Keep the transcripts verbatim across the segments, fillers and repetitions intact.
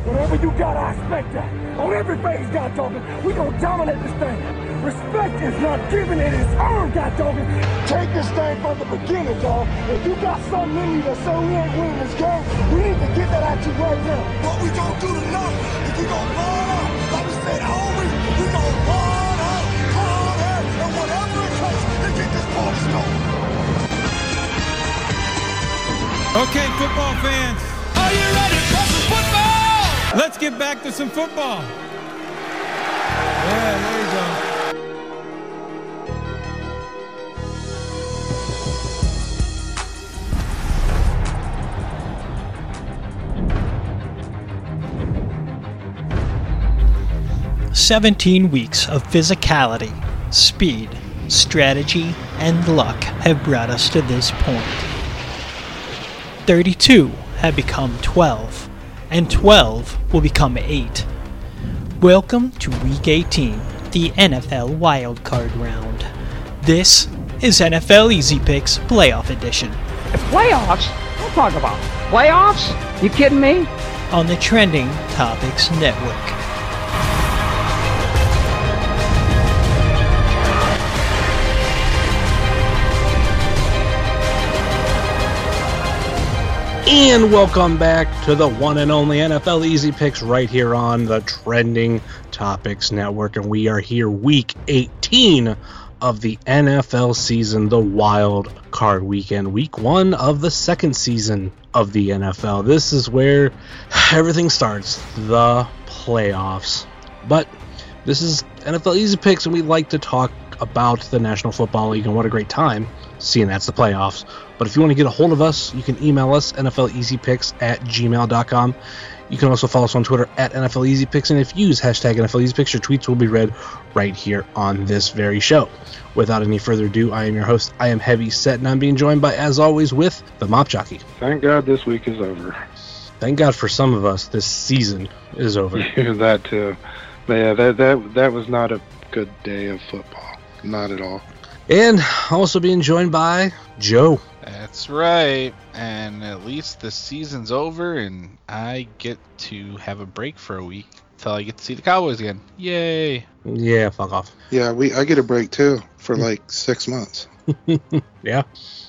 Whatever you got, I expect that. On every phase, God dogging, we gonna dominate this thing. Respect is not given, it is earned, God dogging. Take this thing from the beginning, dog. If you got something in you that say we ain't winning this game, we need to get that at you right now. What we gonna do tonight is we gonna run out. Like we said always, we gonna run out, hard out, and whatever it takes to get this party started. Okay, football fans. Are you ready for some football? Let's get back to some football. Yeah, there you go. seventeen weeks of physicality, speed, strategy, and luck have brought us to this point. thirty-two have become twelve, and twelve will become eight. Welcome to Week eighteen, the N F L Wildcard Round. This is N F L Easy Picks Playoff Edition. Playoffs? Don't talk about playoffs? You kidding me? On the Trending Topics Network. And welcome back to the one and only N F L Easy Picks right here on the Trending Topics Network. And we are here week eighteen of the N F L season, the Wild Card Weekend, week one of the second season of the N F L. This is where everything starts, the playoffs. But this is N F L Easy Picks, and we like to talk about the National Football League, and what a great time, seeing that's the playoffs. But if you want to get a hold of us, you can email us, N F L Easy Picks at gmail dot com. You can also follow us on Twitter at N F L Easy Picks, and if you use hashtag N F L Easy Picks, your tweets will be read right here on this very show. Without any further ado, I am your host. I am Heavy Set, and I'm being joined by, as always, with the Mop Jockey. Thank God this week is over. Thank God for some of us, this season is over. That too. But yeah, that, that, that was not a good day of football. Not at all. And also being joined by Joe. That's right, and at least the season's over, and I get to have a break for a week until I get to see the Cowboys again. Yay! Yeah, fuck off. Yeah, we I get a break too for like six months. Yeah.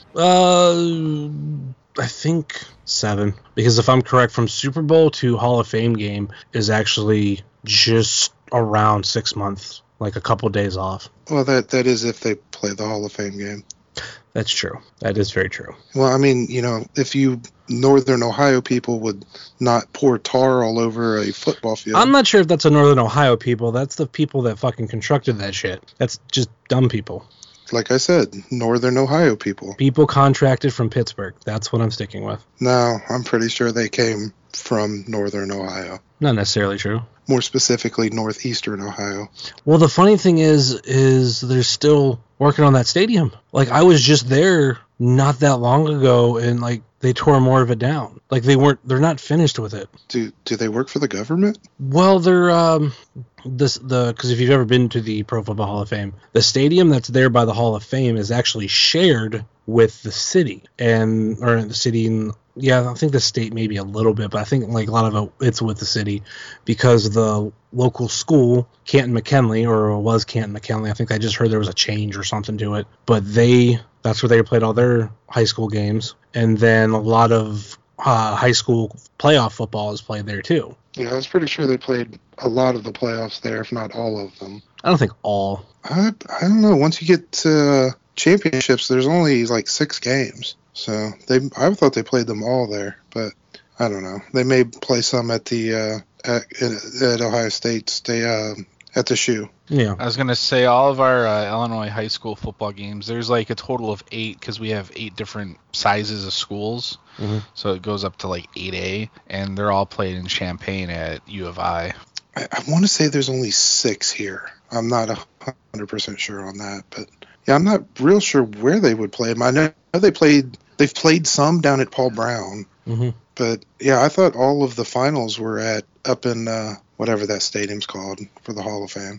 Uh, I think seven, because if I'm correct, from Super Bowl to Hall of Fame game is actually just around six months, like a couple days off. Well, that that is if they play the Hall of Fame game. That's true. That is very true. Well, I mean, you know, if you Northern Ohio people would not pour tar all over a football field. I'm not sure if that's a Northern Ohio people. That's the people that fucking constructed that shit. That's just dumb people. Like I said, Northern Ohio people. People contracted from Pittsburgh. That's what I'm sticking with. No, I'm pretty sure they came from Northern Ohio. Not necessarily true. More specifically, Northeastern Ohio. Well, the funny thing is, is they're still working on that stadium. Like, I was just there not that long ago, and, like, they tore more of it down. Like, they weren't, they're not finished with it. Do do they work for the government? Well, they're, um, this, the, because if you've ever been to the Pro Football Hall of Fame, the stadium that's there by the Hall of Fame is actually shared with the city, and, or the city in, yeah, I think the state maybe a little bit, but I think like a lot of it, it's with the city, because the local school, Canton McKinley, or it was Canton McKinley, I think I just heard there was a change or something to it, but they, that's where they played all their high school games, and then a lot of uh, high school playoff football is played there too. Yeah, I was pretty sure they played a lot of the playoffs there, if not all of them. I don't think all. I, I don't know. Once you get to championships, there's only like six games. So they, I thought they played them all there, but I don't know. They may play some at the uh, at, at Ohio State, stay uh, at the shoe. Yeah, I was gonna say all of our uh, Illinois high school football games. There's like a total of eight because we have eight different sizes of schools, mm-hmm. so it goes up to like eight A, and they're all played in Champaign at U of I. I, I want to say there's only six here. I'm not a hundred percent sure on that, but yeah, I'm not real sure where they would play them. I know they played. They've played some down at Paul Brown, mm-hmm. but yeah, I thought all of the finals were at up in uh, whatever that stadium's called for the Hall of Fame.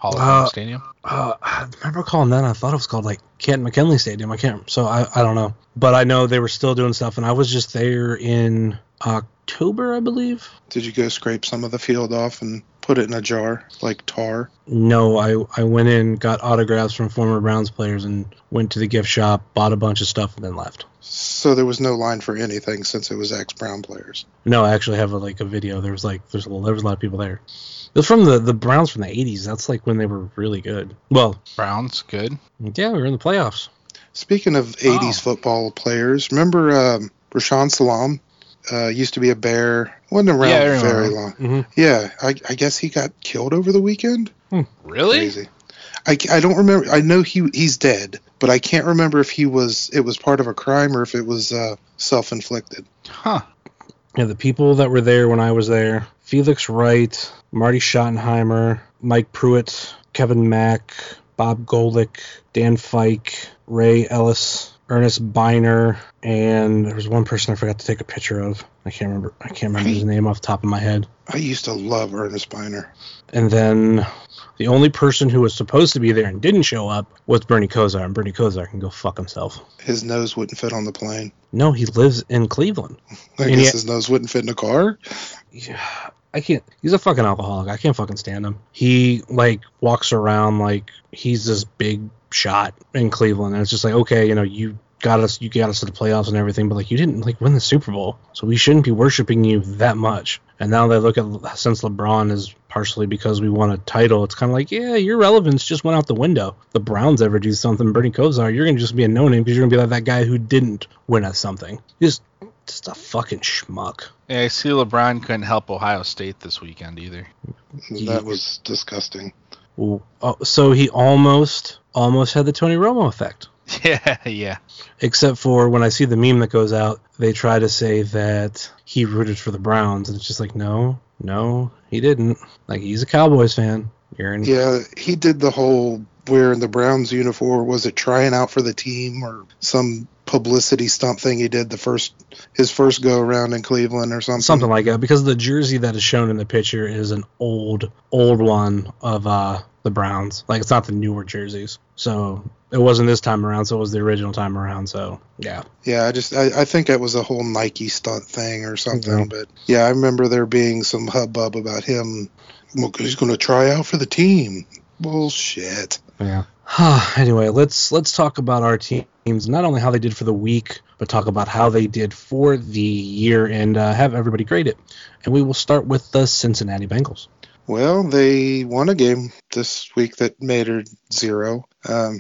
Hall of Uh, Fame Stadium? Uh, I remember calling that. I thought it was called like Kent McKinley Stadium. I can't. So I, I don't know. But I know they were still doing stuff, and I was just there in October, I believe. Did you go scrape some of the field off and put it in a jar like tar? No, I I went in, got autographs from former Browns players, and went to the gift shop, bought a bunch of stuff, and then left. So there was no line for anything since it was ex-Brown players. No, I actually have a, like a video. There was like there's a, there was a lot of people there. It was from the, the Browns from the eighties. That's like when they were really good. Well, Browns, good. Yeah, we were in the playoffs. Speaking of eighties Oh. football players, remember um, Rashawn Salam? Uh, used to be a Bear. Wasn't around Yeah, I remember. very long. Mm-hmm. Yeah, I, I guess he got killed over the weekend. Really? Crazy. I, I don't remember. I know he he's dead, but I can't remember if he was it was part of a crime or if it was uh, self-inflicted. Huh. Yeah, the people that were there when I was there: Felix Wright, Marty Schottenheimer, Mike Pruitt, Kevin Mack, Bob Golick, Dan Fike, Ray Ellis, Ernest Biner, and there was one person I forgot to take a picture of. I can't remember. I can't remember his name off the top of my head. I used to love Ernest Biner. And then the only person who was supposed to be there and didn't show up was Bernie Kosar, and Bernie Kosar can go fuck himself. His nose wouldn't fit on the plane. No, he lives in Cleveland. I And guess yet- his nose wouldn't fit in a car. Yeah, I can't. He's a fucking alcoholic. I can't fucking stand him. He like walks around like he's this big shot in Cleveland, and it's just like, okay, you know, you got us, you got us to the playoffs and everything, but like you didn't like win the Super Bowl, so we shouldn't be worshiping you that much. And now they look at since LeBron is partially because we won a title, it's kind of like, yeah, your relevance just went out the window. The Browns ever do something, Bernie Kosar, you're gonna just be a no name because you're gonna be like that guy who didn't win us something. Just, just a fucking schmuck. Yeah, I see LeBron couldn't help Ohio State this weekend either. That was disgusting. Ooh, oh, so he almost almost had the Tony Romo effect. Yeah, yeah. Except for when I see the meme that goes out, they try to say that he rooted for the Browns, and it's just like, no, no, he didn't. Like, he's a Cowboys fan. You're in. Yeah, he did the whole wearing the Browns uniform. Was it trying out for the team or some publicity stunt thing he did the first his first go around in Cleveland or something? Something like that, because the jersey that is shown in the picture is an old, old one of uh, the Browns. Like, it's not the newer jerseys. So it wasn't this time around, so it was the original time around. So, yeah. Yeah, I just I, I think it was a whole Nike stunt thing or something. Yeah. But yeah, I remember there being some hubbub about him. Well, 'cause he's going to try out for the team. Bullshit. Yeah. Anyway, let's let's talk about our teams, not only how they did for the week, but talk about how they did for the year, and uh, have everybody grade it. And we will start with the Cincinnati Bengals. Well, they won a game this week that mattered zero. Um,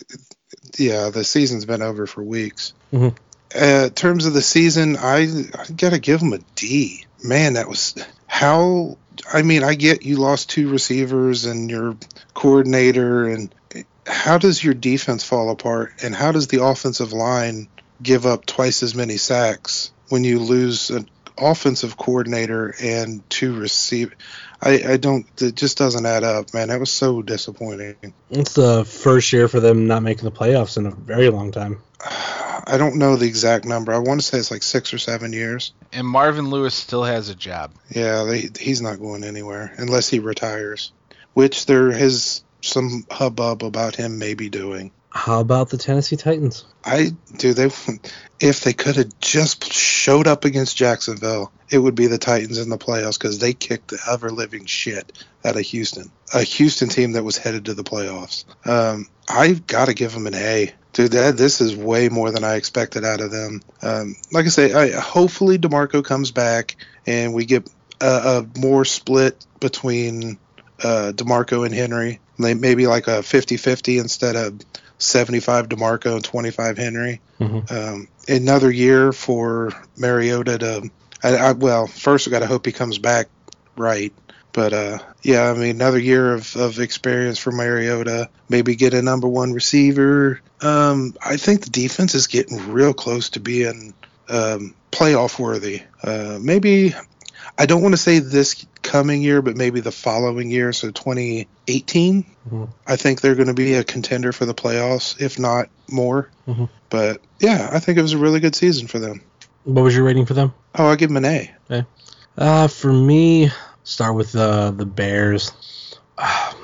yeah, the season's been over for weeks. Mhm. Uh, in terms of the season, I, I got to give them a D. Man, that was how. I mean, I get you lost two receivers and your coordinator, and how does your defense fall apart? And how does the offensive line give up twice as many sacks when you lose an offensive coordinator and two receive? I, I don't. It just doesn't add up, man. That was so disappointing. It's the first year for them not making the playoffs in a very long time. I don't know the exact number. I want to say it's like six or seven years. And Marvin Lewis still has a job. Yeah, they, he's not going anywhere unless he retires, which there is some hubbub about him maybe doing. How about the Tennessee Titans? I do. They, if they could have just showed up against Jacksonville, it would be the Titans in the playoffs because they kicked the ever living shit out of Houston, a Houston team that was headed to the playoffs. Um, I've got to give them an A. Dude, that, this is way more than I expected out of them. Um, like I say, I, hopefully DeMarco comes back and we get a, a more split between uh, DeMarco and Henry. Maybe like a fifty-fifty instead of seventy-five DeMarco and twenty-five Henry. Mm-hmm. Um, another year for Mariota to, I, I, well, first we got to hope he comes back right. But, uh, yeah, I mean, another year of, of experience for Mariota. Maybe get a number one receiver. Um, I think the defense is getting real close to being um, playoff worthy. Uh, maybe, I don't want to say this coming year, but maybe the following year, so twenty eighteen. Mm-hmm. I think they're going to be a contender for the playoffs, if not more. Mm-hmm. But, yeah, I think it was a really good season for them. What was your rating for them? Oh, I'll give them an A. Okay. Uh, for me, start with uh, the Bears. Uh,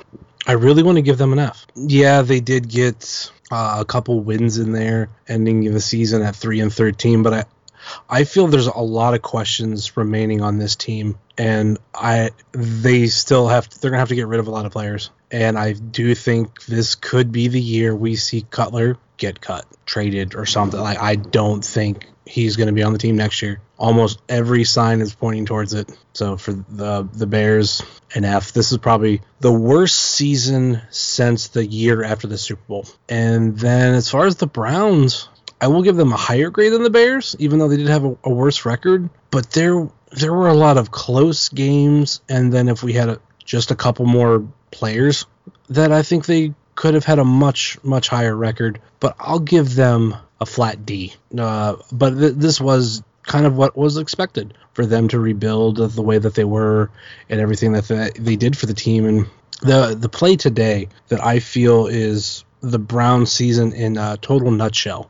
I really want to give them an F. Yeah, they did get uh, a couple wins in there, ending the season at three and thirteen, but I I feel there's a lot of questions remaining on this team, and I they still have they're gonna have to get rid of a lot of players, and I do think this could be the year we see Cutler get cut, traded, or something. Like I don't think he's going to be on the team next year. Almost every sign is pointing towards it. So for the the Bears, an F. This is probably the worst season since the year after the Super Bowl. And then as far as the Browns, I will give them a higher grade than the Bears, even though they did have a, a worse record. But there there were a lot of close games, and then if we had a, just a couple more players, that I think they could have had a much, much higher record. But I'll give them a flat D. Uh, but th- this was kind of what was expected for them to rebuild the way that they were and everything that they, they did for the team. And the the play today that I feel is the Browns season in a total nutshell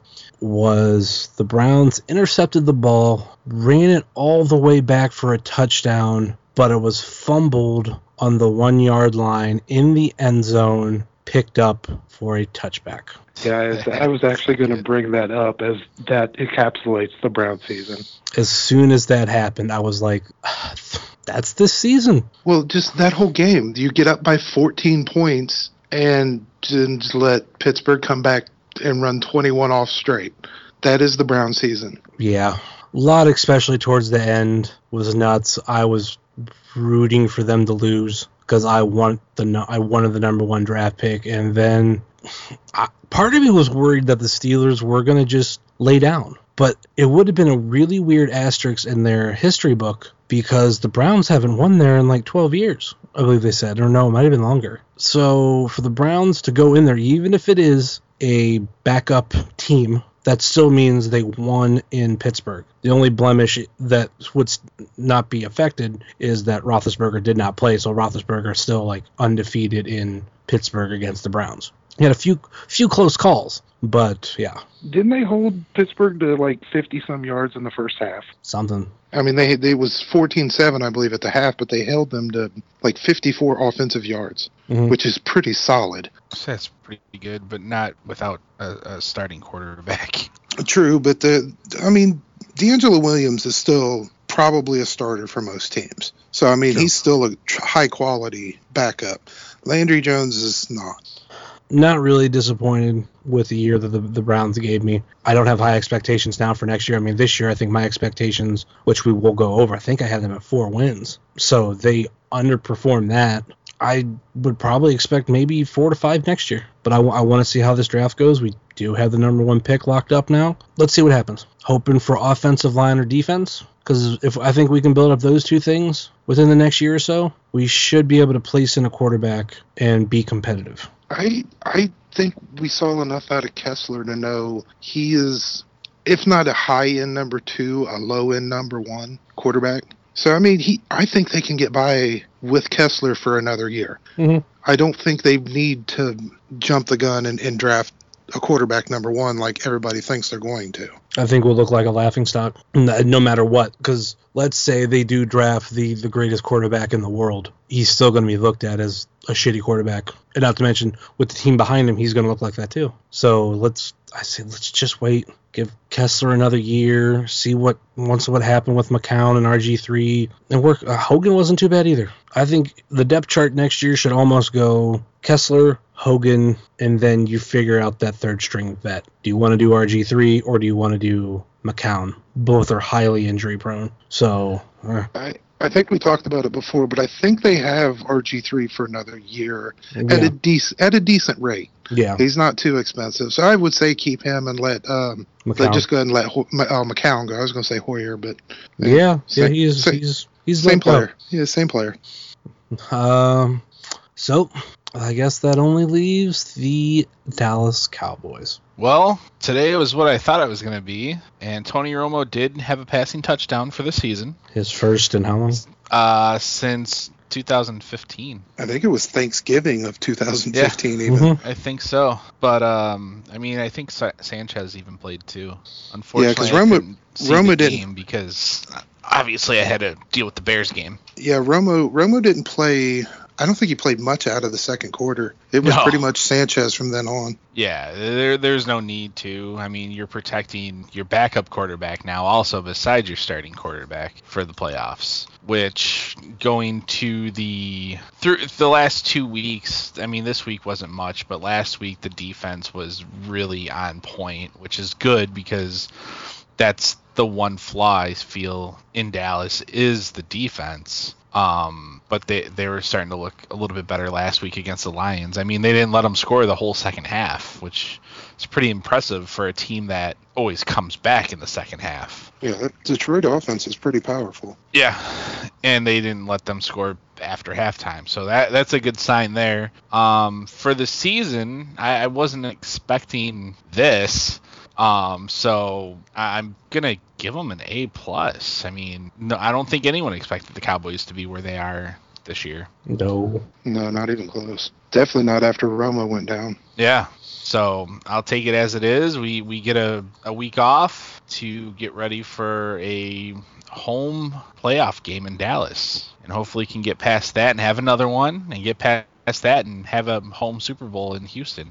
was the Browns intercepted the ball, ran it all the way back for a touchdown, but it was fumbled on the one-yard line in the end zone, picked up for a touchback. Yeah, I was actually going to bring that up as that encapsulates the Brown season. As soon as that happened, I was like, that's this season. Well, just that whole game. You get up by fourteen points and just let Pittsburgh come back and run twenty-one off straight. That is the Brown season. Yeah. A lot, especially towards the end, was nuts. I was rooting for them to lose because I want the I wanted the number one draft pick, and then I, part of me was worried that the Steelers were going to just lay down. But it would have been a really weird asterisk in their history book because the Browns haven't won there in like twelve years, I believe they said. Or no, it might have been longer. So for the Browns to go in there, even if it is a backup team, that still means they won in Pittsburgh. The only blemish that would not be affected is that Roethlisberger did not play, so Roethlisberger is still like undefeated in Pittsburgh against the Browns. He had a few few close calls, but yeah. Didn't they hold Pittsburgh to like fifty-some yards in the first half? Something. I mean, they they was fourteen seven, I believe, at the half, but they held them to like fifty-four offensive yards, mm-hmm. which is pretty solid. That's pretty good, but not without a, a starting quarterback. True, but the I mean, D'Angelo Williams is still probably a starter for most teams. So, I mean, sure. He's still a high-quality backup. Landry Jones is not. Not really disappointed with the year that the, the Browns gave me. I don't have high expectations now for next year. I mean, this year, I think my expectations, which we will go over, I think I had them at four wins. So they underperformed that. I would probably expect maybe four to five next year. But I, w- I want to see how this draft goes. We do have the number one pick locked up now. Let's see what happens. Hoping for offensive line or defense. Because if I think we can build up those two things within the next year or so, we should be able to place in a quarterback and be competitive. I I think we saw enough out of Kessler to know he is, if not a high-end number two, a low-end number one quarterback. So, I mean, he. I think they can get by with Kessler for another year. Mm-hmm. I don't think they need to jump the gun and, and draft a quarterback number one like everybody thinks they're going to. I think we'll look like a laughingstock no matter what, because let's say they do draft the, the greatest quarterback in the world. He's still going to be looked at as a shitty quarterback. And not to mention, with the team behind him, he's going to look like that too. So let's, I say, let's just wait. Give Kessler another year. See what once what happened with McCown and R G three. And work. Uh, Hogan wasn't too bad either. I think the depth chart next year should almost go Kessler, Hogan, and then you figure out that third string vet. Do you want to do R G three or do you want to do McCown? Both are highly injury prone. So uh. I I think we talked about it before, but I think they have R G three for another year yeah. at a decent at a decent rate. Yeah, he's not too expensive, so I would say keep him and let um let, just go ahead and let Ho- uh, McCown go. I was going to say Hoyer, but yeah, yeah, same, yeah he's same, he's he's same player. Yeah, same player. Um, so I guess that only leaves the Dallas Cowboys. Well, today was what I thought it was going to be, and Tony Romo did have a passing touchdown for the season. His first in how long? Uh, since two thousand fifteen. I think it was Thanksgiving of two thousand fifteen yeah. even. Mm-hmm. I think so. But, um, I mean, I think Sa- Sanchez even played too. Unfortunately, yeah, because Romo, Romo didn't. Because obviously I had to deal with the Bears game. Yeah, Romo Romo didn't play I don't think he played much out of the second quarter. It was No. pretty much Sanchez from then on. Yeah, there, there's no need to. I mean, you're protecting your backup quarterback now, also besides your starting quarterback for the playoffs. Which going to the through the last two weeks, I mean, this week wasn't much, but last week the defense was really on point, which is good because that's the one flaw I feel in Dallas is the defense. Um, but they, they were starting to look a little bit better last week against the Lions. I mean, they didn't let them score the whole second half, which is pretty impressive for a team that always comes back in the second half. Yeah, that Detroit offense is pretty powerful. Yeah, and they didn't let them score after halftime, so that that's a good sign there. Um, for the season, I, I wasn't expecting this. Um, so I'm gonna give them an A plus. I mean, no, I don't think anyone expected the Cowboys to be where they are this year. No. No, not even close. Definitely not after Roma went down. Yeah. So I'll take it as it is. We we get a, a week off to get ready for a home playoff game in Dallas, and hopefully can get past that and have another one, and get past that and have a home Super Bowl in Houston.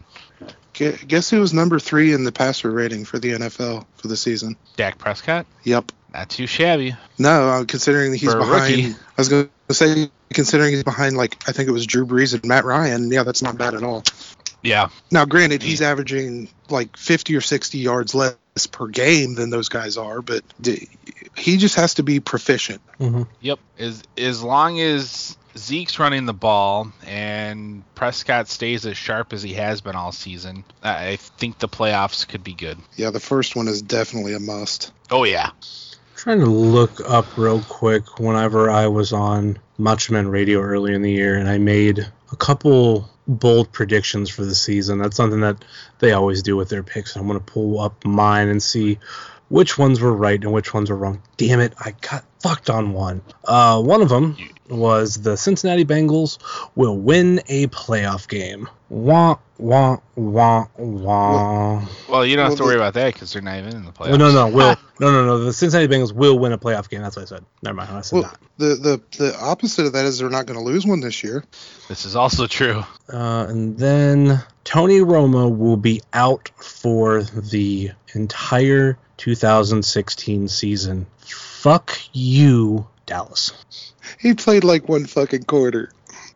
Guess who was number three in the passer rating for the N F L for the season? Dak Prescott? Yep. Not too shabby. No, uh, considering he's For a behind. rookie. I was going to say, considering he's behind, like, I think it was Drew Brees and Matt Ryan. Yeah, that's not bad at all. Yeah. Now, granted, he's averaging like fifty or sixty yards less per game than those guys are, but d- he just has to be proficient. Mm-hmm. Yep. As as long as Zeke's running the ball and Prescott stays as sharp as he has been all season, I think the playoffs could be good. Yeah, the first one is definitely a must. Oh, yeah. Trying to look up real quick whenever I was on Macho Man Radio earlier in the year, and I made a couple bold predictions for the season. That's something that they always do with their picks. I'm going to pull up mine and see which ones were right and which ones were wrong. Damn it, I got fucked on one. Uh, one of them was the Cincinnati Bengals will win a playoff game. Wah, wah, wah, wah. Well, you don't have Well, to worry the- about that because they're not even in the playoffs. Oh, no, no, will no, no, no. The Cincinnati Bengals will win a playoff game. That's what I said. Never mind. I said Well, not. the, the, the opposite of that is they're not going to lose one this year. This is also true. Uh, and then Tony Romo will be out for the entire two thousand sixteen season. Fuck you, Dallas. He played like one fucking quarter.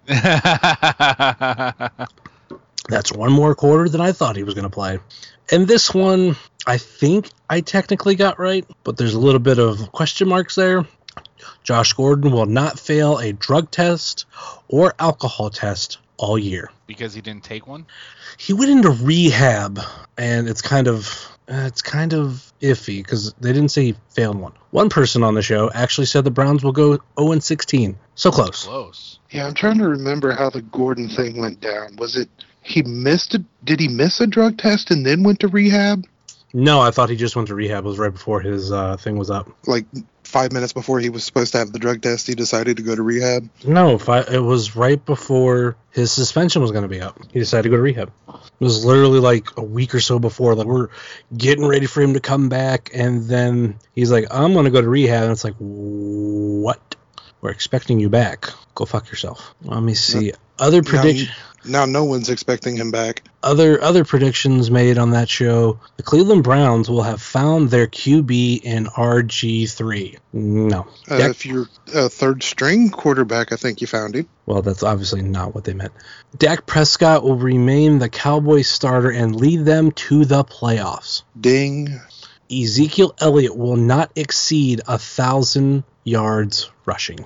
That's one more quarter than I thought he was going to play. And this one, I think I technically got right, but there's a little bit of question marks there. Josh Gordon will not fail a drug test or alcohol test all year. Because he didn't take one? He went into rehab, and it's kind of uh, it's kind of iffy because they didn't say he failed one. One person on the show actually said the Browns will go oh and sixteen. So close. Close. Yeah, I'm trying to remember how the Gordon thing went down. Was it he missed a, did he miss a drug test and then went to rehab? No, I thought he just went to rehab. It was right before his uh, thing was up. Like five minutes before he was supposed to have the drug test, he decided to go to rehab? No, if I, it was right before his suspension was going to be up. He decided to go to rehab. It was literally like a week or so before. Like we're getting ready for him to come back, and then he's like, I'm going to go to rehab. And it's like, what? We're expecting you back. Go fuck yourself. Let me see. Other prediction. Now no one's expecting him back. Other other predictions made on that show. The Cleveland Browns will have found their Q B in R G three. No. Uh, Dak- if you're a third string quarterback, I think you found him. Well, that's obviously not what they meant. Dak Prescott will remain the Cowboys starter and lead them to the playoffs. Ding. Ezekiel Elliott will not exceed a thousand yards rushing.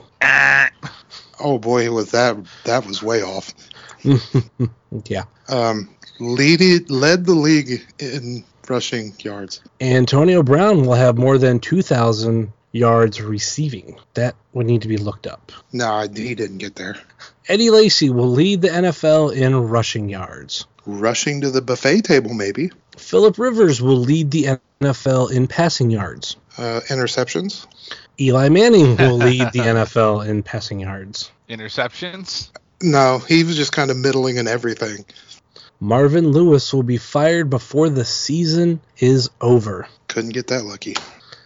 Oh boy, was that that was way off. Yeah. Um, lead led the league in rushing yards. Antonio Brown will have more than two thousand yards receiving. That would need to be looked up. No, he didn't get there. Eddie Lacy will lead the N F L in rushing yards. Rushing to the buffet table, maybe. Phillip Rivers will lead the N F L in passing yards. Uh, interceptions. Eli Manning will lead the N F L in passing yards. Interceptions? No, he was just kind of middling in everything. Marvin Lewis will be fired before the season is over. Couldn't get that lucky.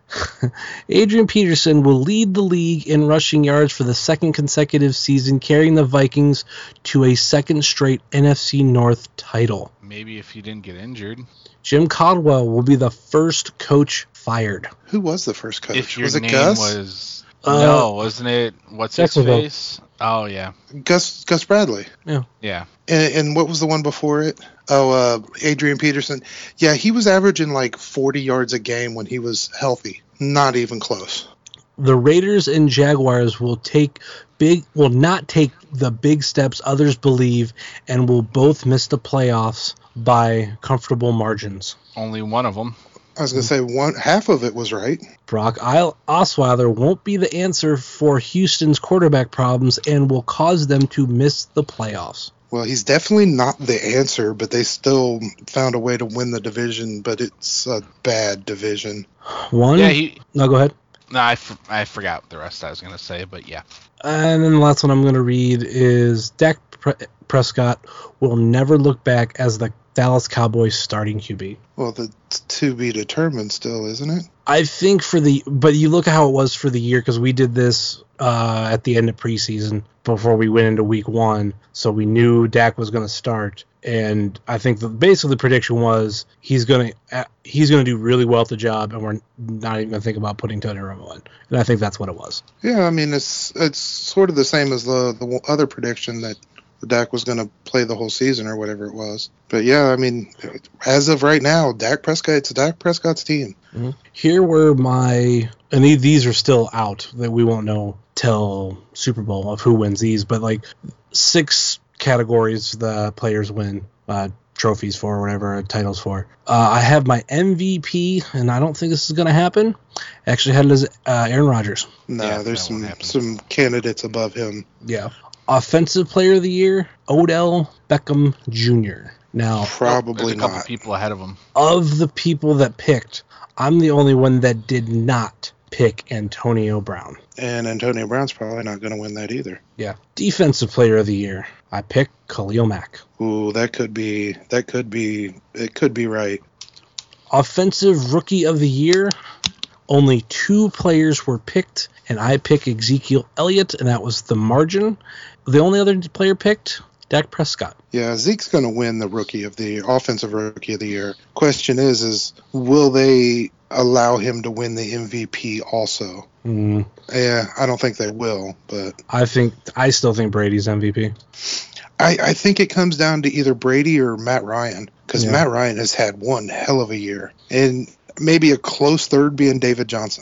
Adrian Peterson will lead the league in rushing yards for the second consecutive season, carrying the Vikings to a second straight N F C North title. Maybe if he didn't get injured. Jim Caldwell will be the first coach fired. Who was the first coach? If your was it name Gus? was... Uh, no, wasn't it? What's his Jacksonville. face? Oh, yeah. Gus Gus Bradley. Yeah. Yeah. And, and what was the one before it? Oh, uh, Adrian Peterson. Yeah, he was averaging like forty yards a game when he was healthy. Not even close. The Raiders and Jaguars will take big, will not take the big steps others believe, and will both miss the playoffs by comfortable margins. Only one of them. I was going to say one half of it was right. Brock Osweiler won't be the answer for Houston's quarterback problems and will cause them to miss the playoffs. Well, he's definitely not the answer, but they still found a way to win the division, but it's a bad division. One? Yeah, he... No, go ahead. No, I, f- I forgot the rest I was going to say, but yeah. And then the last one I'm going to read is Dak Pre- Prescott will never look back as the Dallas Cowboys starting Q B. Well, that's to be determined still, isn't it? I think for the, but you look at how it was for the year, because we did this uh, at the end of preseason before we went into week one, so we knew Dak was going to start, and I think the, basically the prediction was he's going to he's going to do really well at the job, and we're not even going to think about putting Tony Romo in, and I think that's what it was. Yeah, I mean it's it's sort of the same as the the other prediction that Dak was going to play the whole season or whatever it was. But yeah, I mean, as of right now, Dak Prescott, it's Dak Prescott's team. Mm-hmm. Here were my, and these are still out, that we won't know till Super Bowl of who wins these, but like six categories the players win uh, trophies for, or whatever, titles for. Uh, I have my M V P, and I don't think this is going to happen. I actually had it as uh, Aaron Rodgers. No, Yeah, there's that won't some happen. some candidates above him. Yeah. Offensive Player of the Year, Odell Beckham Junior Now, Probably There's a couple not. people ahead of him. of the people that picked, I'm the only one that did not pick Antonio Brown. And Antonio Brown's probably not going to win that either. Yeah. Defensive Player of the Year, I picked Khalil Mack. Ooh, that could be that could be it could be right. Offensive Rookie of the Year, only two players were picked, and I picked Ezekiel Elliott, and that was the margin. The only other player picked, Dak Prescott. Yeah, Zeke's going to win the rookie of the offensive rookie of the year. Question is, is will they allow him to win the M V P also? Mm, Yeah, I don't think they will, but I think I still think Brady's M V P. I, I think it comes down to either Brady or Matt Ryan, because Yeah. Matt Ryan has had one hell of a year, and maybe a close third being David Johnson.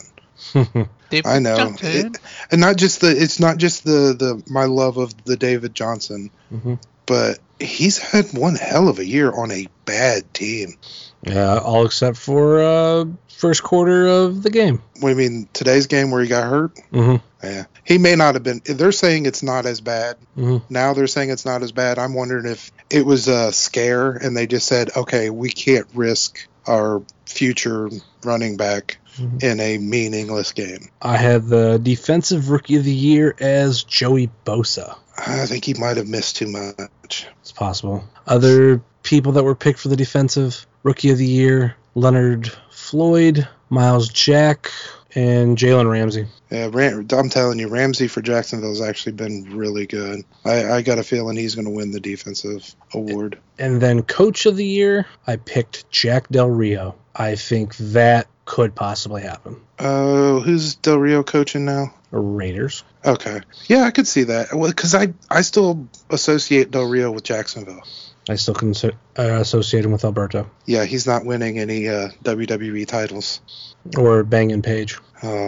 David I know, Johnson. it, and not just the it's not just the the my love of the David Johnson, Mhm. but he's had one hell of a year on a bad team. Yeah, all except for uh, first quarter of the game. What do you mean today's game where he got hurt? Mm-hmm. Yeah, he may not have been. They're saying it's not as bad. Mm-hmm. Now they're saying it's not as bad. I'm wondering if it was a scare and they just said, okay, we can't risk our future running back Mhm. in a meaningless game. I had the Defensive Rookie of the Year as Joey Bosa. I think he might have missed too much. It's possible. Other people that were picked for the Defensive Rookie of the Year, Leonard Floyd, Miles Jack, and Jalen Ramsey. Yeah, Ram, I'm telling you, Ramsey for Jacksonville has actually been really good. I, I got a feeling he's going to win the defensive award. And then Coach of the Year, I picked Jack Del Rio. I think that could possibly happen. Uh, who's Del Rio coaching now? Raiders. Okay. Yeah, I could see that. Well, because I, I still associate Del Rio with Jacksonville. I still consider uh, associate him with Alberto. Yeah, he's not winning any uh, W W E titles. Or Bangin' Page.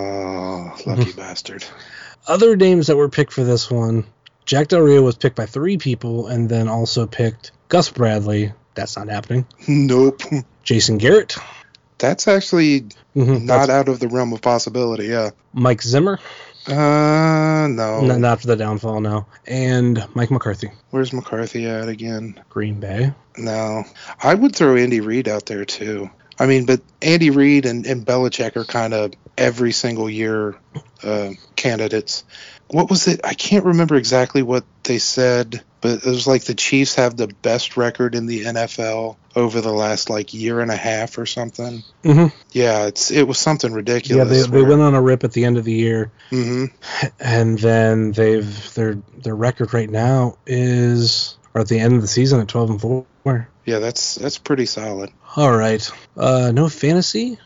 Oh, lucky bastard. Other names that were picked for this one, Jack Del Rio was picked by three people, and then also picked Gus Bradley. That's not happening. Nope. Jason Garrett. That's actually Mhm, not that's out of the realm of possibility, yeah. Mike Zimmer. Uh, no. N- not for the downfall, no. And Mike McCarthy. Where's McCarthy at again? Green Bay. No. I would throw Andy Reid out there, too. I mean, but Andy Reid and, and Belichick are kind of every single year uh, candidates. What was it? I can't remember exactly what they said, but it was like the Chiefs have the best record in the N F L over the last like year and a half or something. Mm-hmm. Yeah, it's it was something ridiculous. Yeah, they, they went on a rip at the end of the year, mm-hmm. and then they've their their record right now is, or at the end of the season, at twelve and four. Yeah, that's that's pretty solid. All right, uh, no fantasy,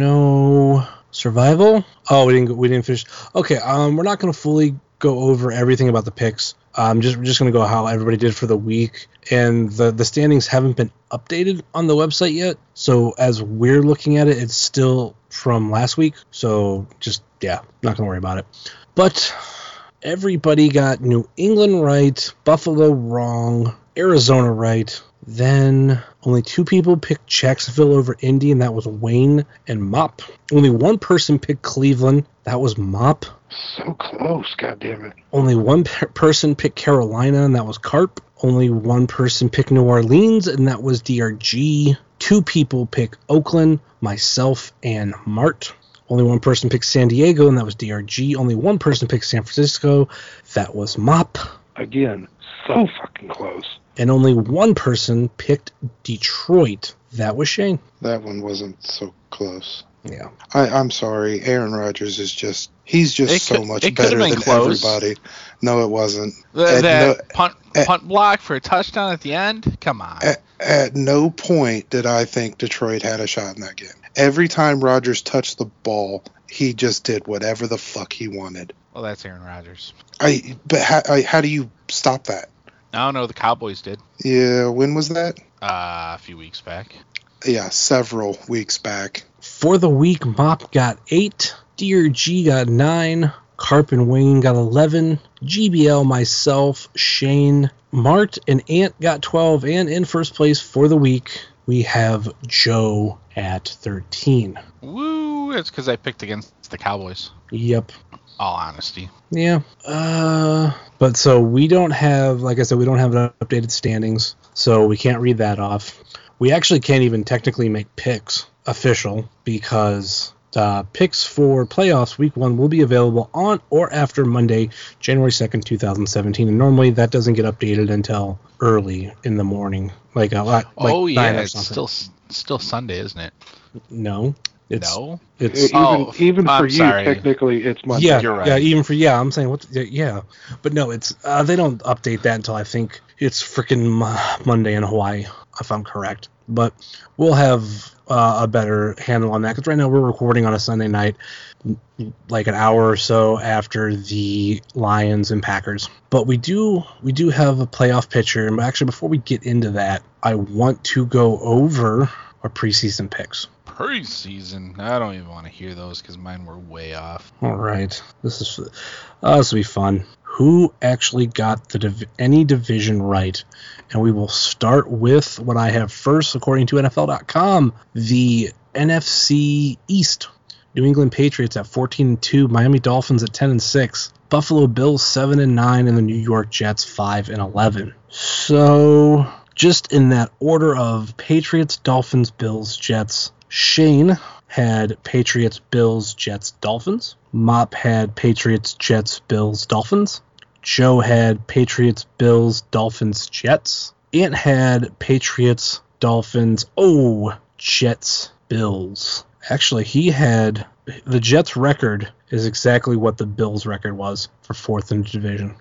no survival. Oh, we didn't we didn't finish. Okay, um, we're not going to fully go over everything about the picks. Um, just we're just going to go how everybody did for the week, and the the standings haven't been updated on the website yet. So as we're looking at it, it's still from last week. So just yeah, not going to worry about it. But everybody got New England right, Buffalo wrong, Arizona right. Then only two people picked Jacksonville over Indy, and that was Wayne and Mop. Only one person picked Cleveland. That was Mop. So close, goddammit. Only one per- person picked Carolina, and that was Carp. Only one person picked New Orleans, and that was D R G. Two people picked Oakland, myself and Mart. Only one person picked San Diego, and that was D R G. Only one person picked San Francisco. That was Mop. Again, so fucking close. And only one person picked Detroit. That was Shane. That one wasn't so close. Yeah. I, I'm sorry. Aaron Rodgers is just, he's just It so could- much it could better have been than close. everybody. No, it wasn't. The, At that no- punt at- punt block for a touchdown at the end? Come on. At, at no point did I think Detroit had a shot in that game. Every time Rodgers touched the ball, he just did whatever the fuck he wanted. Well, that's Aaron Rodgers. I but how, I, how do you stop that? I don't know. The Cowboys did Yeah, when was that? uh, a few weeks back. Yeah, several weeks back. For the week, Mop got eight, D R G got nine, Carp and Wayne got eleven, G B L, myself, Shane, Mart, and Ant got twelve, and in first place for the week, we have Joe at thirteen. Woo! It's because I picked against the Cowboys. Yep. All honesty. Yeah. Uh, but so we don't have, like I said, we don't have an updated standings, so we can't read that off. We actually can't even technically make picks official because uh, picks for playoffs week one will be available on or after Monday, January second, twenty seventeen. And normally that doesn't get updated until early in the morning, like a lot. Like oh nine yeah, or it's something. still still Sunday, isn't it? No. It's, No? It's Even Oh, even for I'm you, sorry. technically, it's Monday. yeah, You're right. yeah. Even for yeah, I'm saying what? Yeah, but no, it's uh, they don't update that until I think it's freaking Mo- Monday in Hawaii, if I'm correct. But we'll have uh, a better handle on that because right now we're recording on a Sunday night, like an hour or so after the Lions and Packers. But we do we do have a playoff picture, and actually before we get into that, I want to go over our preseason picks. Preseason. I don't even want to hear those because mine were way off. All right, this is uh, this will be fun. Who actually got the div- any division right? And we will start with what I have first, according to N F L dot com. The N F C East: New England Patriots at fourteen and two, Miami Dolphins at ten and six, Buffalo Bills seven and nine, and the New York Jets five and eleven. So, just in that order of Patriots, Dolphins, Bills, Jets. Shane had Patriots, Bills, Jets, Dolphins. Mop had Patriots, Jets, Bills, Dolphins. Joe had Patriots, Bills, Dolphins, Jets. Ant had Patriots, Dolphins, oh, Jets, Bills. Actually, he had the Jets record is exactly what the Bills record was for fourth in the division.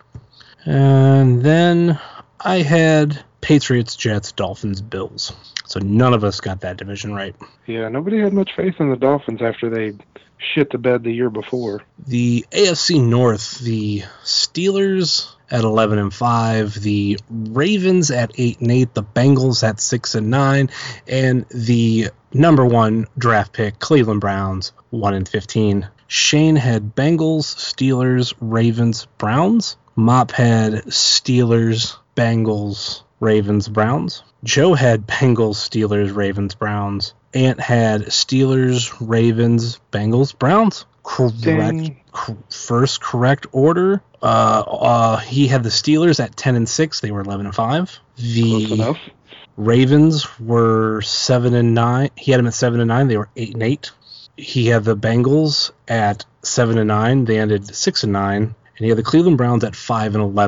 And then I had Patriots, Jets, Dolphins, Bills. So none of us got that division right. Yeah, nobody had much faith in the Dolphins after they shit the bed the year before. The A F C North, the Steelers at eleven and five, the Ravens at eight and eight, the Bengals at six and nine, and the number one draft pick, Cleveland Browns, one and fifteen. Shane had Bengals, Steelers, Ravens, Browns. Mop had Steelers, Bengals, Ravens, Browns. Joe had Bengals, Steelers, Ravens, Browns. Ant had Steelers, Ravens, Bengals, Browns. Correct. Co- first correct order. Uh, uh, he had the Steelers at ten and six. They were eleven and five. Close The enough. Ravens were seven and nine. He had them at seven and nine. They were eight and eight. He had the Bengals at seven and nine. They ended six and nine. And he had the Cleveland Browns at five and eleven.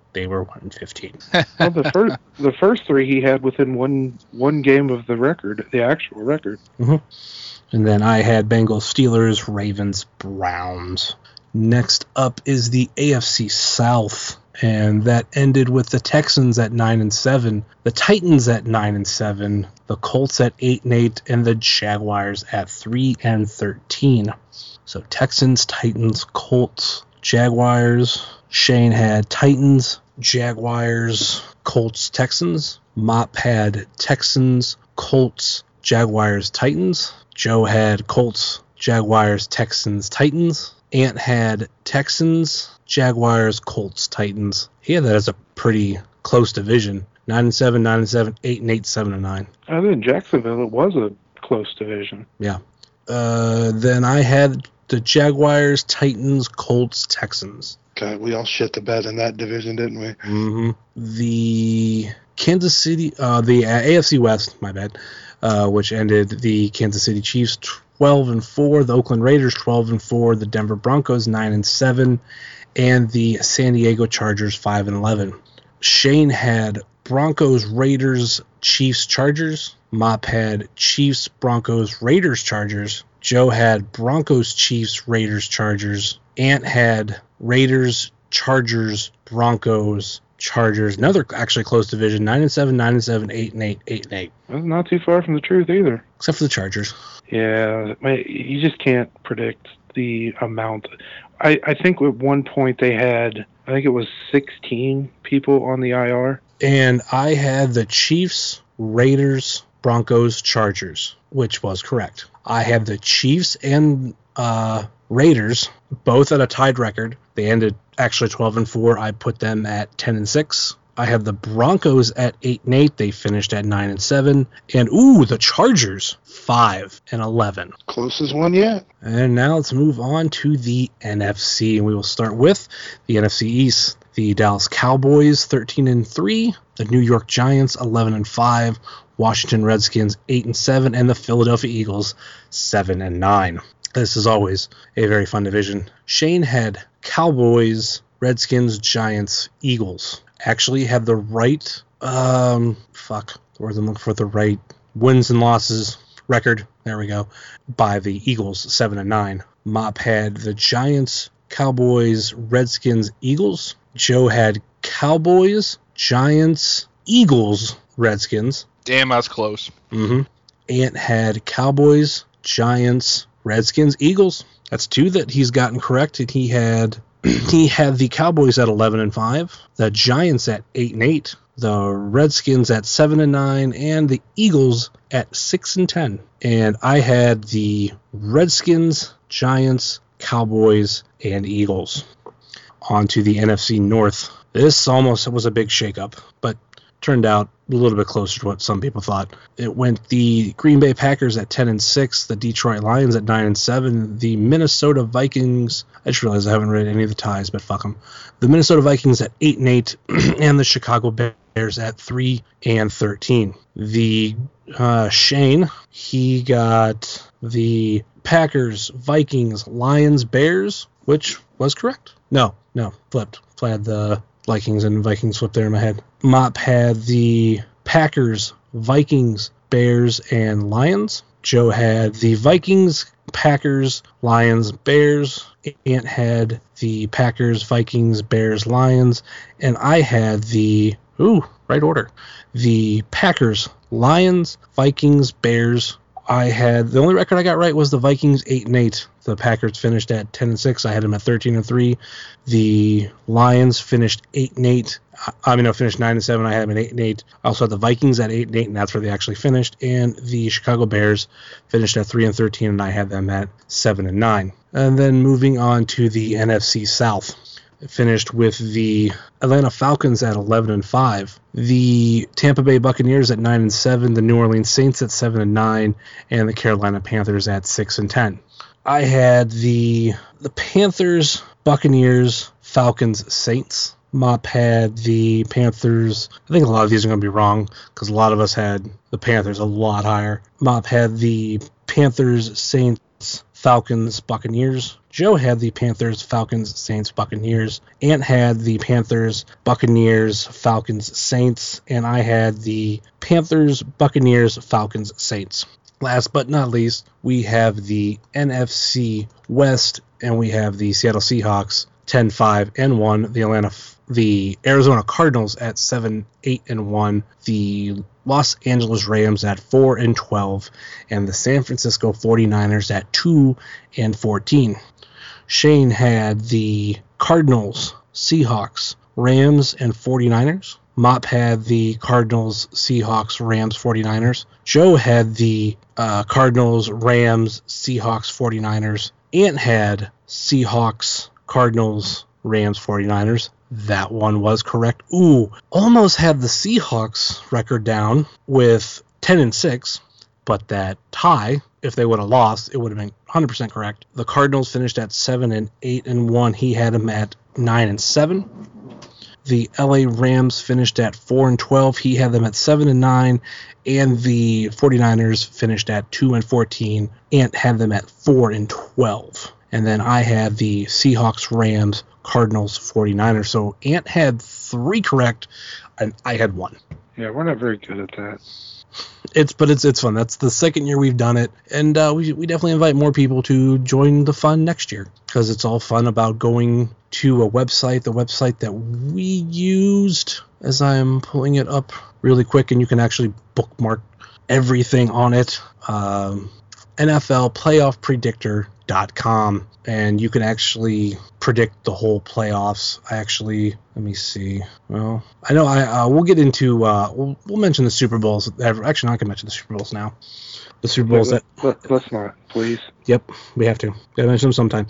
They were one and fifteen. Well, the first the first three he had within one one game of the record, the actual record. Mm-hmm. And then I had Bengals, Steelers, Ravens, Browns. Next up is the A F C South, and that ended with the Texans at nine and seven, the Titans at nine and seven, the Colts at eight and eight, and the Jaguars at three and thirteen. So Texans, Titans, Colts, Jaguars. Shane had Titans, Jaguars, Colts, Texans. Mop had Texans, Colts, Jaguars, Titans. Joe had Colts, Jaguars, Texans, Titans. Ant had Texans, Jaguars, Colts, Titans. He had that as a pretty close division. nine and seven, nine and seven, eight and eight, seven and nine. Other than Jacksonville, it was a close division. Yeah. Uh, then I had the Jaguars, Titans, Colts, Texans. God, we all shit the bed in that division, didn't we? Mm-hmm. The Kansas City, uh, the A F C West, my bad, uh, which ended the Kansas City Chiefs twelve and four, the Oakland Raiders twelve and four, the Denver Broncos nine and seven, and the San Diego Chargers five and eleven. Shane had Broncos, Raiders, Chiefs, Chargers. Mop had Chiefs, Broncos, Raiders, Chargers. Joe had Broncos, Chiefs, Raiders, Chargers. Ant had Raiders, Chargers, Broncos, Chargers. Another actually close division, nine and seven, nine and seven, eight and eight, eight and eight. That's not too far from the truth either. Except for the Chargers. Yeah, you just can't predict the amount. I, I think at one point they had, I think it was sixteen people on the I R. And I had the Chiefs, Raiders, Broncos, Chargers, which was correct. I had the Chiefs and uh, Raiders both at a tied record. They ended actually twelve and four. I put them at ten and six. I have the Broncos at eight and eight. They finished at nine and seven. And ooh, the Chargers five and eleven. Closest one yet. And now let's move on to the N F C, and we will start with the N F C East. The Dallas Cowboys thirteen and three, the New York Giants eleven and five, Washington Redskins eight and seven, and the Philadelphia Eagles seven and nine. This is always a very fun division. Shane had Cowboys, Redskins, Giants, Eagles. Actually had the right, um, fuck, the word I'm looking for, the right wins and losses record, there we go, by the Eagles, seven and nine. Mop had the Giants, Cowboys, Redskins, Eagles. Joe had Cowboys, Giants, Eagles, Redskins. Damn, that's close. Mm-hmm. Ant had Cowboys, Giants, Redskins, Eagles. That's two that he's gotten correct. And he had he had the Cowboys at eleven and five, the Giants at eight and eight, the Redskins at seven and nine, and the Eagles at six and ten. And I had the Redskins, Giants, Cowboys, and Eagles. On to the N F C North. This almost was a big shakeup, but turned out a little bit closer to what some people thought. It went the Green Bay Packers at ten and six, the Detroit Lions at nine and seven, the Minnesota Vikings. I just realized I haven't read any of the ties, but fuck them. The Minnesota Vikings at eight and eight, and the Chicago Bears at three and thirteen. The uh, Shane, he got the Packers, Vikings, Lions, Bears, which was correct. No, no, flipped. I had the Vikings and Vikings flipped there in my head. Mop had the Packers, Vikings, Bears, and Lions. Joe had the Vikings, Packers, Lions, Bears. Ant had the Packers, Vikings, Bears, Lions. And I had the, ooh, right order. The Packers, Lions, Vikings, Bears. I had, the only record I got right was the Vikings eight and eight. The Packers finished at ten and six. I had them at thirteen and three. The Lions finished eight and eight. I mean, no, finished nine and seven. I had them at eight and eight. I also had the Vikings at eight and eight, and that's where they actually finished. And the Chicago Bears finished at three and thirteen, and I had them at seven and nine. And then moving on to the N F C South. It finished with the Atlanta Falcons at eleven and five, the Tampa Bay Buccaneers at nine and seven, the New Orleans Saints at seven and nine, and the Carolina Panthers at six and ten. I had the the Panthers, Buccaneers, Falcons, Saints. Mop had the Panthers. I think a lot of these are going to be wrong because a lot of us had the Panthers a lot higher. Mop had the Panthers, Saints, Falcons, Buccaneers. Joe had the Panthers, Falcons, Saints, Buccaneers. Ant had the Panthers, Buccaneers, Falcons, Saints. And I had the Panthers, Buccaneers, Falcons, Saints. Last but not least, we have the N F C West, and we have the Seattle Seahawks ten five and one, the Atlanta the Arizona Cardinals at seven eight and one, the Los Angeles Rams at four and twelve, and the San Francisco forty-niners at two and fourteen. Shane had the Cardinals, Seahawks, Rams, and forty-niners. Mop had the Cardinals, Seahawks, Rams, forty-niners. Joe had the uh, Cardinals, Rams, Seahawks, forty-niners. Ant had Seahawks, Cardinals, Rams, forty-niners. That one was correct. Ooh, almost had the Seahawks record down with ten and six, but that tie, if they would have lost, it would have been one hundred percent correct. The Cardinals finished at seven and eight and one. He had them at nine and seven. The L A Rams finished at four and twelve. He had them at seven and nine, and the forty-niners finished at two and fourteen. Ant had them at four and twelve. And then I had the Seahawks, Rams, Cardinals, forty-niners. So Ant had three correct, and I had one. Yeah, we're not very good at that. It's but it's it's fun. That's the second year we've done it, and uh, we we definitely invite more people to join the fun next year, because it's all fun about going to a website, the website that we used, as I'm pulling it up really quick, and you can actually bookmark everything on it. Um, N F L Playoff Predictor dot com, and you can actually predict the whole playoffs. I actually, let me see. Well, I know I uh, we'll get into uh, we'll we'll mention the Super Bowls. Actually, I can mention the Super Bowls now. The Super Bowls let, that let, let's not, please. Yep, we have to. Gotta mention them sometime.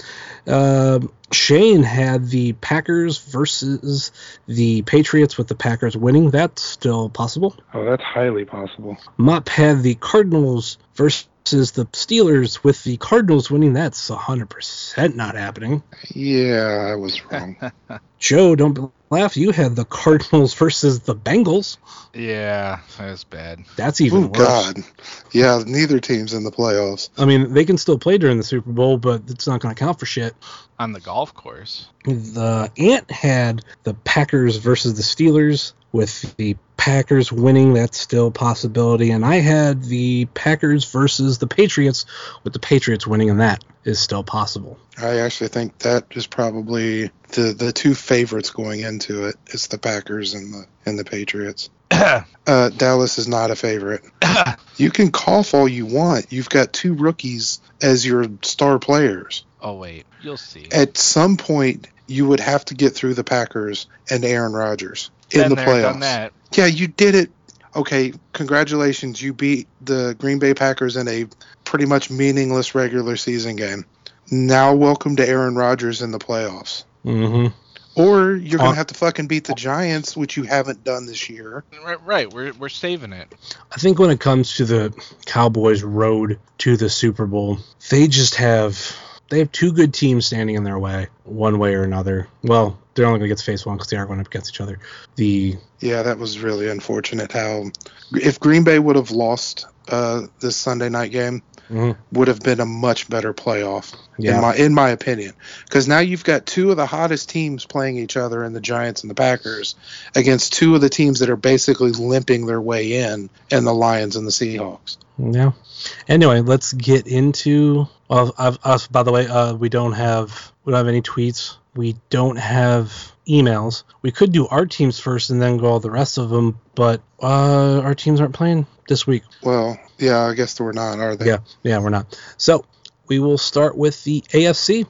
Uh, Shane had the Packers versus the Patriots, with the Packers winning. That's still possible. Oh, that's highly possible. Mop had the Cardinals versus the Steelers, with the Cardinals winning. That's one hundred percent not happening. Yeah, I was wrong. Joe, don't laugh. You had the Cardinals versus the Bengals. Yeah, that's bad. That's even Oh, worse. God. Yeah, neither team's in the playoffs. I mean, they can still play during the Super Bowl, but it's not going to count for shit. On the golf course. The Ant had the Packers versus the Steelers, with the Packers winning. That's still a possibility. And I had the Packers versus the Patriots, with the Patriots winning, and that is still possible. I actually think that is probably the, the two favorites going into it. It's the Packers and the and the Patriots. uh, Dallas is not a favorite. You can cough all you want. You've got two rookies as your star players. Oh, wait. You'll see. At some point, you would have to get through the Packers and Aaron Rodgers in Been the there, playoffs. done that. Yeah, you did it. Okay, congratulations. You beat the Green Bay Packers in a pretty much meaningless regular season game. Now welcome to Aaron Rodgers in the playoffs. Mm-hmm. Or you're going Uh, to have to fucking beat the Giants, which you haven't done this year. Right, right. We're we're saving it. I think when it comes to the Cowboys' road to the Super Bowl, they just have they have two good teams standing in their way, one way or another. Well, they're only going to get to face one because they are going up against each other. The Yeah, that was really unfortunate. How if Green Bay would have lost uh, this Sunday night game, Mhm. would have been a much better playoff, Yeah. in my in my opinion. Because now you've got two of the hottest teams playing each other in the Giants and the Packers against two of the teams that are basically limping their way in, and the Lions and the Seahawks. Yeah. Anyway, let's get into. Well, I've, us, by the way, uh, we don't have we don't have any tweets. We don't have emails. We could do our teams first and then go all the rest of them, but uh, our teams aren't playing this week. Well, yeah, I guess we're not, are they? Yeah, yeah, we're not. So we will start with the A F C,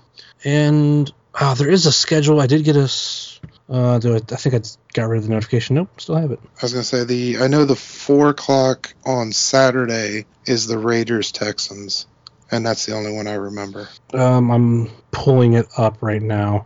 and uh, there is a schedule. I did get a. s- Uh, do it. I think I got rid of the notification. Nope, still have it. I was gonna say the I know the four o'clock on Saturday is the Raiders Texans, and that's the only one I remember. Um, I'm pulling it up right now.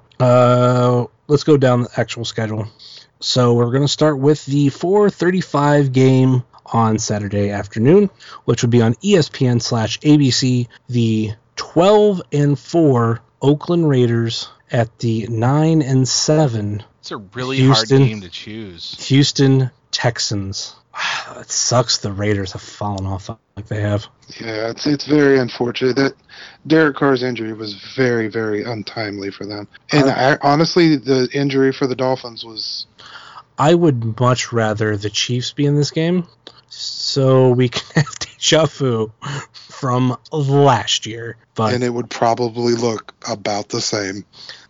Uh, let's go down the actual schedule. So we're going to start with the four thirty-five game on Saturday afternoon, which would be on E S P N slash A B C. The twelve and four Oakland Raiders at the nine and seven It's a really Houston- hard game to choose. Houston Texans. it sucks the Raiders have fallen off like they have. Yeah, it's it's very unfortunate that Derek Carr's injury was very, very untimely for them. And Uh, I, honestly, the injury for the Dolphins was... I would much rather the Chiefs be in this game so we can have deja vu from last year. But And it would probably look about the same.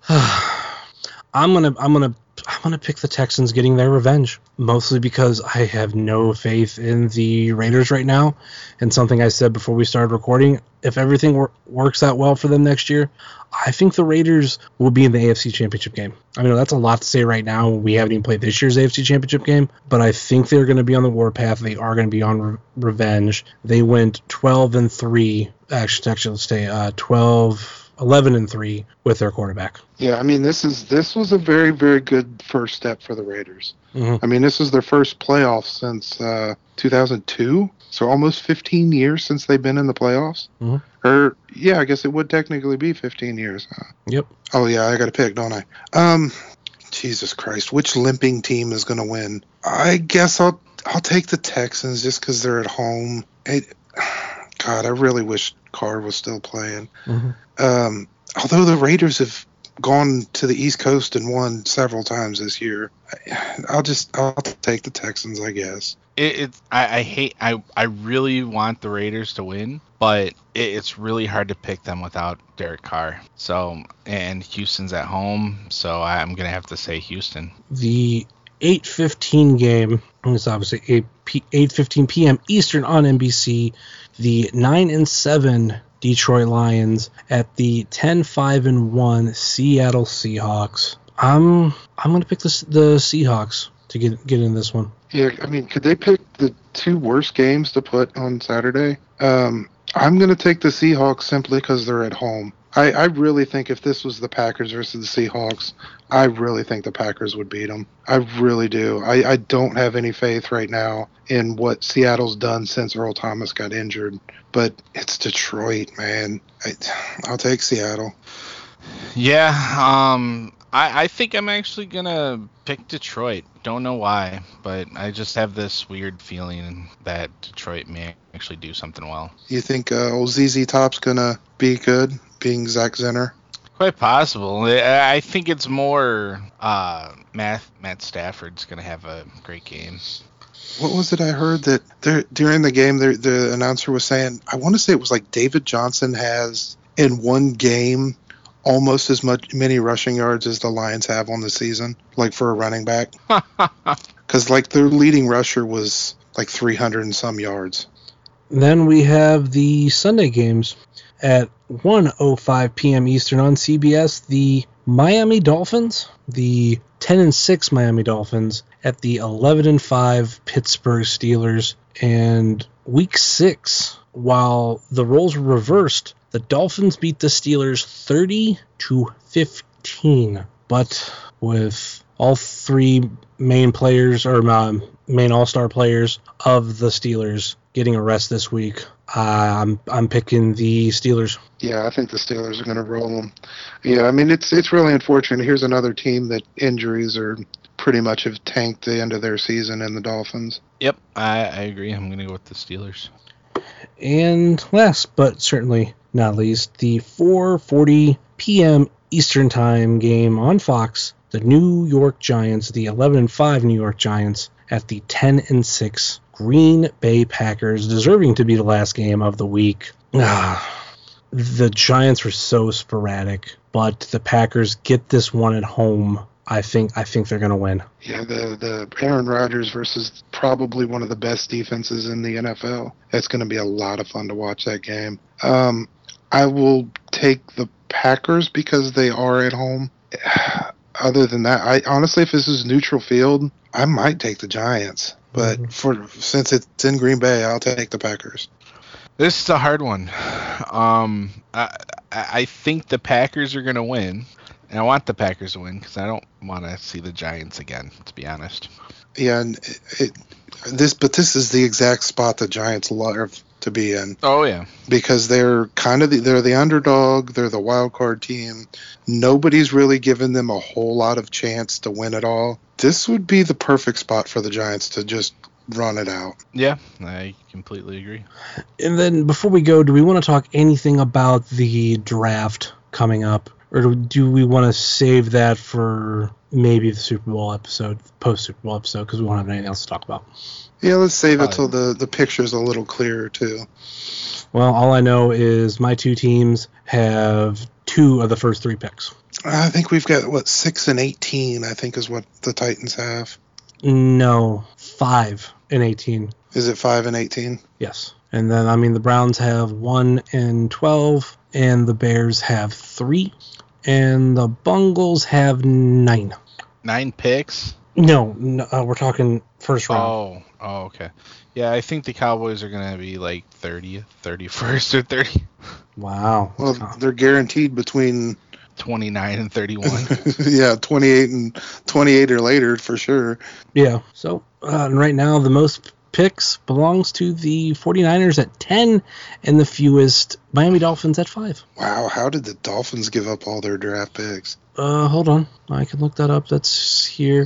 I'm gonna I'm gonna I'm gonna pick the Texans getting their revenge, mostly because I have no faith in the Raiders right now. And something I said before we started recording, if everything wor- works out well for them next year, I think the Raiders will be in the A F C Championship game. I mean, that's a lot to say right now. We haven't even played this year's A F C Championship game, but I think they're going to be on the warpath. They are going to be on re- revenge. They went twelve and three. Actually, actually, let's say uh, twelve, eleven and three with their quarterback. Yeah, I mean, this is this was a very, very good first step for the Raiders. Mm-hmm. I mean, this is their first playoff since uh, two thousand two, so almost fifteen years since they've been in the playoffs. Mm-hmm. Or, yeah, I guess it would technically be fifteen years. Huh? Yep. Oh, yeah, I got to pick, don't I? Um, Jesus Christ, which limping team is going to win? I guess I'll I'll take the Texans just because they're at home. It, God, I really wish Carr was still playing. Mm-hmm. Um, although the Raiders have gone to the East Coast and won several times this year, I'll just I'll take the Texans, I guess. It, it's I, I hate I I really want the Raiders to win, but it, it's really hard to pick them without Derek Carr. So and Houston's at home, so I'm gonna have to say Houston. The eight fifteen game, and it's obviously eight fifteen p.m. Eastern on N B C. The nine and seven Detroit Lions at the ten five and one Seattle Seahawks. I'm I'm gonna pick the the Seahawks to get get in this one. Yeah, I mean, could they pick the two worst games to put on Saturday? Um, I'm going to take the Seahawks simply because they're at home. I, I really think if this was the Packers versus the Seahawks, I really think the Packers would beat them. I really do. I, I don't have any faith right now in what Seattle's done since Earl Thomas got injured. But it's Detroit, man. I, I'll take Seattle. Yeah, um, I, I think I'm actually going to pick Detroit. Don't know why, but I just have this weird feeling that Detroit may actually do something well. You think uh, old Z Z Top's going to be good, being Zach Zenner? Quite possible. I I think it's more uh, Matt, Matt Stafford's going to have a great game. What was it I heard that there, during the game the, the announcer was saying, I want to say it was like David Johnson has in one game almost as much many rushing yards as the Lions have on the season, like for a running back. Because like their leading rusher was like three hundred and some yards. Then we have the Sunday games at one oh five p.m. Eastern on C B S. The Miami Dolphins, the ten and six Miami Dolphins at the eleven and five Pittsburgh Steelers. And week six, while the roles were reversed, the Dolphins beat the Steelers thirty to fifteen. But with all three main players or um, main all-star players of the Steelers getting a rest this week, uh, I'm I'm picking the Steelers. Yeah, I think the Steelers are going to roll them. Yeah, I mean, it's it's really unfortunate. Here's another team that injuries are pretty much have tanked the end of their season in the Dolphins. Yep, I, I agree. I'm going to go with the Steelers. And last but certainly not least, the four forty p.m. Eastern Time game on Fox, the New York Giants, the eleven and five New York Giants at the ten and six Green Bay Packers, deserving to be the last game of the week. Ah, the Giants were so sporadic, but the Packers get this one at home. I think I think they're going to win. Yeah, the, the Aaron Rodgers versus probably one of the best defenses in the N F L. It's going to be a lot of fun to watch that game. Um, I will take the Packers because they are at home. Other than that, I honestly, if this is neutral field, I might take the Giants. But mm-hmm. for since it's in Green Bay, I'll take the Packers. This is a hard one. Um, I, I think the Packers are going to win. And I want the Packers to win because I don't want to see the Giants again, to be honest. Yeah, and it, it, this, but this is the exact spot the Giants love to be in. Oh yeah, because they're kind of the, they're the underdog, they're the wild card team. Nobody's really given them a whole lot of chance to win it all. This would be the perfect spot for the Giants to just run it out. Yeah, I completely agree. And then before we go, do we want to talk anything about the draft coming up? Or do, do we want to save that for maybe the Super Bowl episode, post-Super Bowl episode, because we won't have anything else to talk about? Yeah, let's save it till the, the picture's a little clearer, too. Well, all I know is my two teams have two of the first three picks. I think we've got, what, six and eighteen, I think is what the Titans have. No, five and eighteen. Is it five and eighteen? Yes. And then, I mean, the Browns have one and twelve, and the Bears have three, and the Bungles have nine. Nine picks? No, no uh, we're talking first round. Oh, oh, okay. Yeah, I think the Cowboys are going to be like thirtieth, thirty-first, or thirty. Wow. Well, they're guaranteed between twenty-nine and thirty-one. Yeah, twenty-eight and twenty-eight or later for sure. Yeah. So uh, right now the most picks belongs to the 49ers at ten and the fewest Miami Dolphins at five. Wow, how did the Dolphins give up all their draft picks? Uh, hold on. I can look that up. That's here.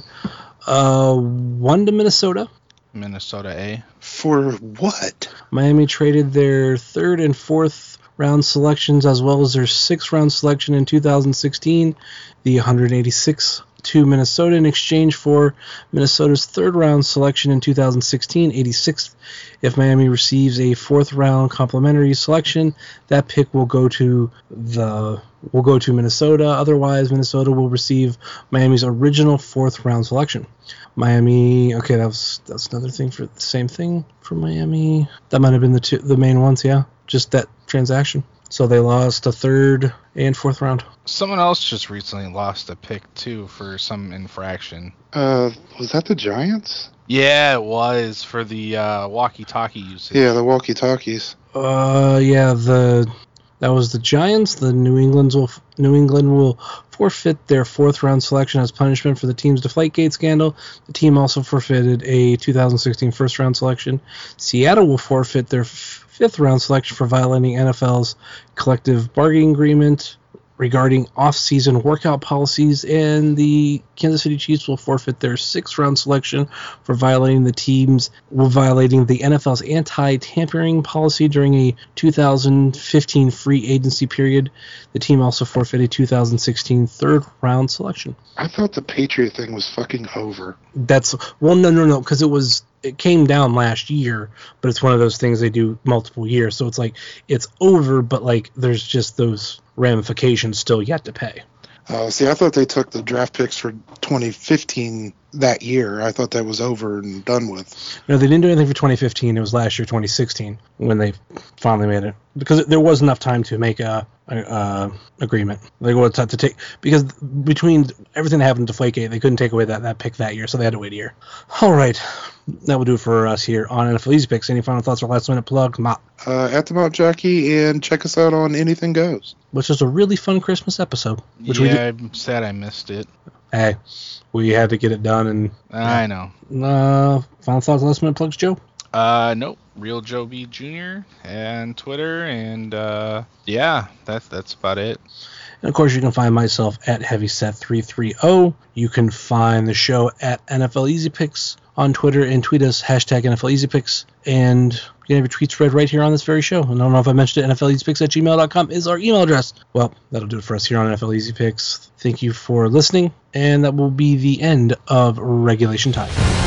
Uh, one to Minnesota. Minnesota A. For what? Miami traded their third and fourth round selections as well as their sixth round selection in two thousand sixteen, the one hundred eighty-six to Minnesota in exchange for Minnesota's third round selection in two thousand sixteen, eighty-sixth. If Miami receives a fourth round complimentary selection, that pick will go to the will go to Minnesota. Otherwise, Minnesota will receive Miami's original fourth round selection. Miami, okay, that was that's another thing for the same thing for Miami. That might have been the two the main ones, yeah. Just that transaction. So they lost a third and fourth round. Someone else just recently lost a pick too for some infraction. Uh, was that the Giants? Yeah, it was for the uh, walkie-talkie usage. Yeah, the walkie-talkies. Uh, yeah, the that was the Giants. The New England's will New England will forfeit their fourth round selection as punishment for the team's Deflategate scandal. The team also forfeited a two thousand sixteen first round selection. Seattle will forfeit their f- fifth round selection for violating N F L's collective bargaining agreement regarding off-season workout policies, and the Kansas City Chiefs will forfeit their sixth round selection for violating the team's well, violating the N F L's anti-tampering policy during a two thousand fifteen free agency period. The team also forfeited a two thousand sixteen third round selection. I thought the Patriot thing was fucking over. That's well, no, no, no, because it was it came down last year, but it's one of those things they do multiple years, so it's like it's over, but like there's just those ramifications still yet to pay. Uh, see, I thought they took the draft picks for twenty fifteen that year. I thought that was over and done with. No, they didn't do anything for twenty fifteen. It was last year, twenty sixteen, when they finally made it. Because there was enough time to make a, a, a agreement. They would have to take because between everything that happened to Deflategate, they couldn't take away that, that pick that year, so they had to wait a year. All right, that will do it for us here on N F L Easy Picks. Any final thoughts or last minute plug? Ma. Uh, at the Mount Jockey, and check us out on Anything Goes. Which was a really fun Christmas episode. Which yeah, we did. I'm sad I missed it. Hey, we had to get it done, and I know. Uh, final thoughts, last minute plugs, Joe? Uh, nope. Real Joe B Junior and Twitter, and uh, yeah, that's that's about it. And of course, you can find myself at Heavyset three thirty. You can find the show at N F L Easy Picks on Twitter, and tweet us hashtag N F L Easy Picks, and you can have your tweets read right here on this very show. And I don't know if I mentioned it, N F L Easy Picks at gmail dot com is our email address. Well, that'll do it for us here on N F L Easy Picks. Thank you for listening, and that will be the end of regulation time.